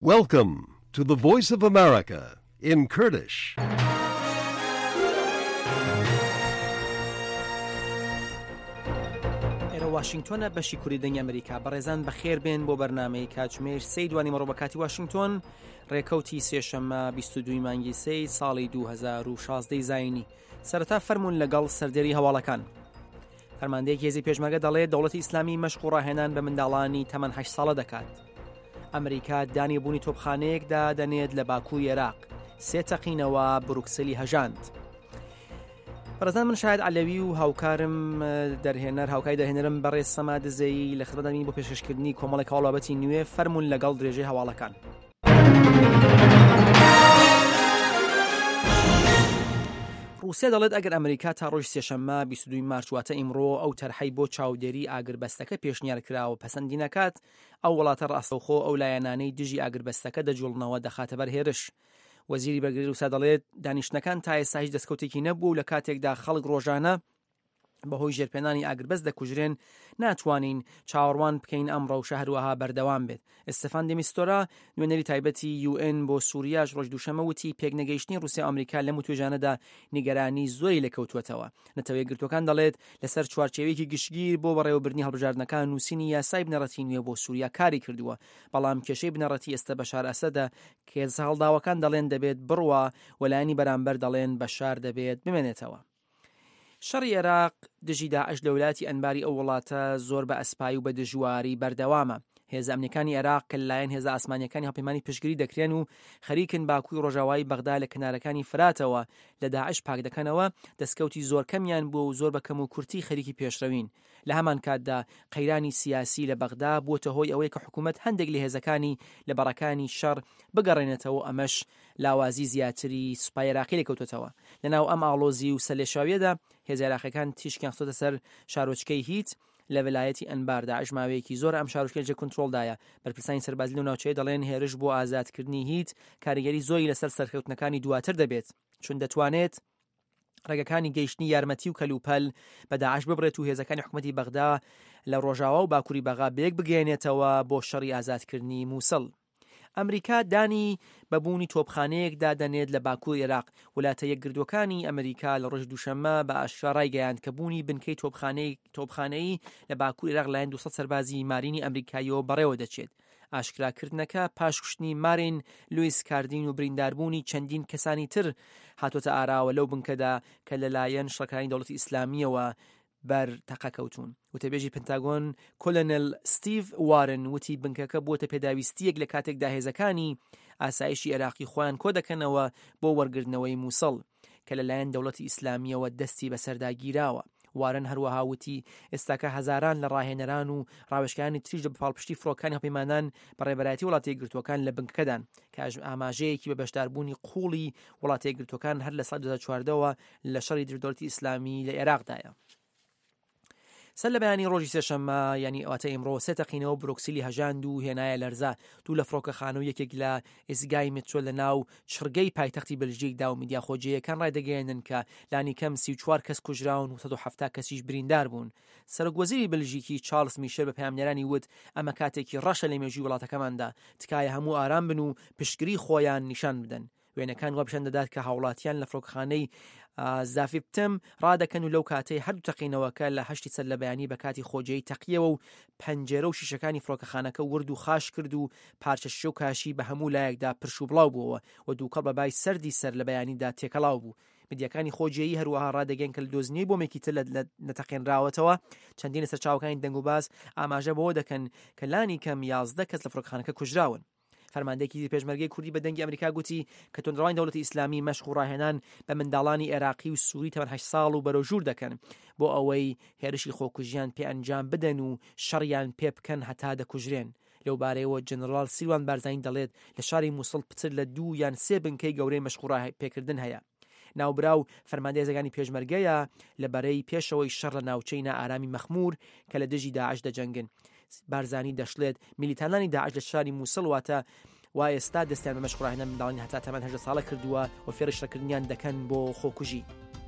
Welcome to the Voice of America in Kurdish. واشنگتۆنە بەشی کوردی دەنگی ئەمریکا بەڕێزان بەخێر بێن بۆ بەرنامەی کاتژمێر 3 دوانی مەڕۆ بە کاتی واشنگتۆن ڕێکەوتی سێشەممە 22 مانگی 3 ساڵی 2016 زاینی سەرەتا فەرموون لەگەڵ سەردێری هەواڵەکان. فەرماندەیەکی هێزی پێشمەرگە دەڵێت دەوڵەتی ئیسلامی مەشق و ڕاهێنان بە منداڵانی تەمەن 8 ساڵە دەکات. ئەمریکا دانیبوونی تۆپخانەیەکدا دەنێت لە باکووری عێراق 3 تەقینەوە بروکسلی هەژاند. بەڕێزان من شاید عەلەوی و هاوکارم هاوکاری دەرهێنەرم بەڕێز سەماد زەیی لە خزمەتدانین بۆ پێشکەشکردنی کۆمەڵێک هەواڵبەتی نوێ فەرموون لەگەڵ درێژەی هەواڵەکان. رووسیا دەڵێت ئەگەر ئەمریکا تا ڕۆژ سێشەممە 22 مارچ واتە ئیمڕۆ ئەو تەرحەی بۆ چاودێری ئاگربەستەکە پێشنیارکراوە پەسەندی نەکات، ئەو وڵاتە ڕاستەوخۆ ئەو لایەنانەی دژی ئاگربەستەکە دەجوڵنەوە دەخاتە بەر هێرش. وەزیری بەرگری رووسیا دەڵێت دانیشتەکان تا ئێستا هیچ دەستکەوتێکی نەبوو و لە کاتێکدا خەڵک ڕۆژانە بەهۆی ژێرپێنانی ئاگربەست دەکوژرێن ناتوانین چاوەڕوان بکەین ئەمڕۆ و شەهروەها بەردەوام بێت. ئستەفان دێمیستۆرا نوێنەری تایبەتی UN بۆ سووریاش ڕۆژ دووشەمە وتی پێکنەگەیشتنی رووسیا و ئەمریکا لەم توێژانەدا نیگەرانی زۆری لەکەوتوەتەوە. نەتەوەی گرتوەکان دەڵێت لەسەر چوارچێوەیەکی گشتگیر بۆ بەڕێوەبردننی هەڵبژاردنەکان نووسینی یاسای بنەڕەتی نوێ بۆ سووریا کاری کردووە، بەڵام کێشەی بنەڕەتی ئێستا بەشار ئەسەدە کە هەڵداوەکان دەڵێن دەبێت بڕوا وەلایانی بەرامبەر دەڵێن بەشار دەبێت بمێنێتەوە. شەڕی عێراق دژی داعش لە ویلایەتی ئەنباری ئەو وڵاتە زۆر بە ئەسپایی و بە دژواری بەردەوامە. هێزە ئەمنیەکانی عێراق کە لەلایەن هێزە ئاسمانیەکانی هەڵپەیمانی پشتگیری دەکرێن و خەریکن باکووری ڕۆژاوایی بەغدا لە کنارەکانی فراتەوە لە داعش پاک دەکەنەوە، دەستکەوتی زۆر کەمیان بووە و زۆر بە کەم و کورتی خەریکی پێشڕەوین. لە هەمان کاتدا قەیرانی سیاسی لە بەغدا بووتە هۆی ئەوەی کە حکوومەت هەندێک لە هێزەکانی لە بەڕەکانی شەڕ بگەڕێنێتەوە، ئەمەش لاوازی زیاتری سوپای عێراقی لەکەوتێتەوە. لەناو ئەم ئاڵۆزی و سەرلێشاویەدا هێزە عێراقیەکان تیشکیان خستۆتە سەر شارۆچکەی هیت لە ویلایەتی ئەنبار. داعش ماوەیەکی زۆر ئەم شارۆچکە لەجێ کۆنتڕۆڵدایە. بەرپرسانی سەربازی لەو ناوچەیە دەڵێن هێرش بۆ ئازادکردنی هیت کاریگەری زۆری لەسەر سەرکەوتنەکانی دواتر دەبێت، چون دەتوانێت ڕێگەکانی گەیشتنی یارمەتی و کەلوپەل بە داعش ببڕێت و هێزەکانی حکومەتی بەغدا لە ڕۆژاوا و باکووری بەغا بێک بگەێنێتەوە بۆ شەڕی ئازادکردنی مووسڵ. ئەمریکا دانی بەبوونی تۆپخانەیەکدا دەنێت لە باکووری عێراق. وڵاتە یەکگردوەکانی ئەمریکا لە ڕۆژ دووشەممە بە ئاشکرا گەیاند کە بوونی بنکەی تۆپخانەیی لە باکووری عێراق لایەن 200 سەربازی مارینی ئەمریکاییەوە بەڕێوە دەچێت. ئاشکراکردنەکە پاشکوشتنی مارین لوئیس کاردین و برینداربوونی چەندین کەسانی تر هاتۆتە ئاراوە لەو بنکەدا کە لەلایەن شەڕەکانی دەوڵەتی ئیسلامیەوە بەر تەقەکەوتون. وتەبێژی پنتاگۆن کۆلۆنێل ستیڤ وارن وتی بنکەکە بووە پێداویستیەک لە کاتێکدا هێزەکانی ئاسایشی عێراقی خۆیان کۆ دەکەنەوە بۆ وەرگرتنەوەی مووسڵ کە لەلایەن دەوڵەتی ئیسلامیەوە دەستی بەسەرداگیراوە. وارن هەروەها وتی ئێستاکە هەزاران لە ڕاهێنەران و ڕاوێژکانی تریش لە پاڵپشتی فڕۆکانی هەڵپەیمانان بەڕێبەرایەتی وڵاتە یەکگرتووەکان لە بنکەکەدان کە ئاماژەیەکی بە بەشداربوونی قوڵی وڵاتە یەکگرتووەکان هەر لە ساڵ 2014ەوە لە شەڕی دەوڵەتی ئیسلامی لە عێراقدایە. سەر لە بەیانی ڕۆژی سێشەممە یعنی ئەواتە ئیمڕۆ 3 تەقینەوە بروکسلی هەژاند و هێنایە لەرزە دوو لە فڕۆکەخانە و یەکێک لە ئێزگای مترۆ لە ناو چرگەی پایتەختی بەلژیکدا و میدیا خۆجیەکان ڕایدەگەیەنن کە لانی کەم 34 کەس کوژراون و 170 کەسیش بریندار بوون. سەرۆکوەزیری بەلژیکی چارلز میشێل بە پەیامنەرانی وت ئەمە کاتێکی ڕەشە لە مێژووی وڵاتەکەماندا، تکایە هەموو ئارام بن و پشتگیری خۆیان نیشان بدەن. وێنەکان وا پیشان دەدات کە هاوڵاتیان لە فڕۆکەخانەی زافیبتم ڕادەکەن و لەو کاتەی هەردوو تەقینەوەکە لە 8 سەر لە بەیانی بە کاتی خۆجێی تەقیەوە و پەنجێرە و شیشەکانی فڕۆکەخانەکە ورد و خاش کرد و پارچە شیشە و کاشی بە هەموو لایەکدا پرش و بڵاو بووەوە و دووکەڵ بە بای سەردی سەر لە بەیانیدا تێکەڵاو بوو. میدیاکانی خۆجێیی هەروەها ڕادەگەن کە لە دۆزنی بۆ مێکیتر لە نەتەقێنراوەتەوە چەندین لەسەر چاوەکانی دەنگ و باز ئاماژە بەوە دەکەن کە لانی کەم 11 کەس لە فڕۆکەخانەکە کوژراون. فەرماندەیەکی پێشمەرگەی کوردی بە دەنگی ئەمریکا گوتی کە تۆندڕەوانی دەوڵەتی ئیسلامی مەشق و ڕاهێنان بە منداڵانی عێراقی و سووری تەمەن 8 ساڵ و بەرەوژوور دەکەن بۆ ئەوەی هێرشی خۆکوژیان پێ ئەنجام بدەن و شەڕیان پێ بکەن هەتا دەکوژرێن. لەو بارەیەوە جەنەڕال سیروان بارزانی دەڵێت لە شاری مووسڵ پتر لە 2 یان 3 بنکەی گەورەی مەشق و ڕاپێکردن هەیە. ناوبراو فەرماندەی هێزەکانی پێشمەرگەیە لەبەرەی پێشەوەی شەڕ لە ناوچەی نائارامی مەخمور کە لە دژی داعش دەجەنگن. بارزانی دەشڵێت میلیتانانی داعش لە شاری مووسڵ واتە و ئێستا دەستیان بە مەشق و ڕاهێنان منداڵانی هەتا تەمەن 18 ساڵە کردووە و فێرشڕەکردنیان دەکەن بۆ خۆکوژی.